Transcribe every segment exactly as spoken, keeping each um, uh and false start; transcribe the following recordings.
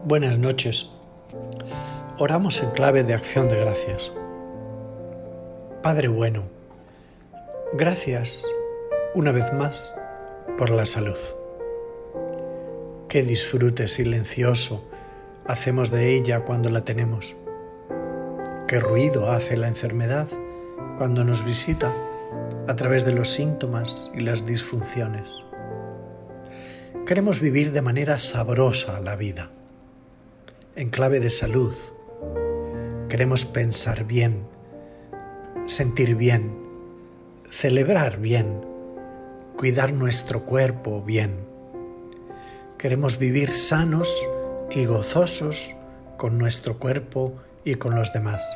Buenas noches. Oramos en clave de acción de gracias. Padre bueno, gracias una vez más por la salud. Qué disfrute silencioso hacemos de ella cuando la tenemos. Qué ruido hace la enfermedad cuando nos visita a través de los síntomas y las disfunciones. Queremos vivir de manera sabrosa la vida, en clave de salud. Queremos pensar bien, sentir bien, celebrar bien, cuidar nuestro cuerpo bien. Queremos vivir sanos y gozosos con nuestro cuerpo y con los demás.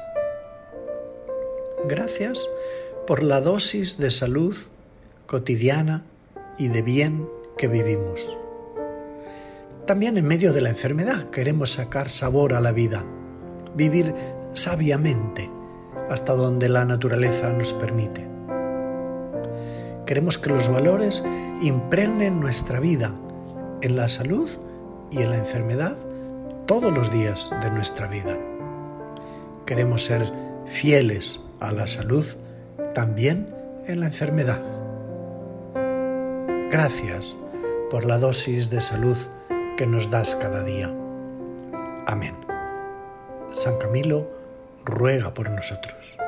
Gracias por la dosis de salud cotidiana y de bien que vivimos. También en medio de la enfermedad queremos sacar sabor a la vida, vivir sabiamente hasta donde la naturaleza nos permite. Queremos que los valores impregnen nuestra vida en la salud y en la enfermedad todos los días de nuestra vida. Queremos ser fieles a la salud también en la enfermedad. Gracias por la dosis de salud que nos das cada día. Amén. San Camilo ruega por nosotros.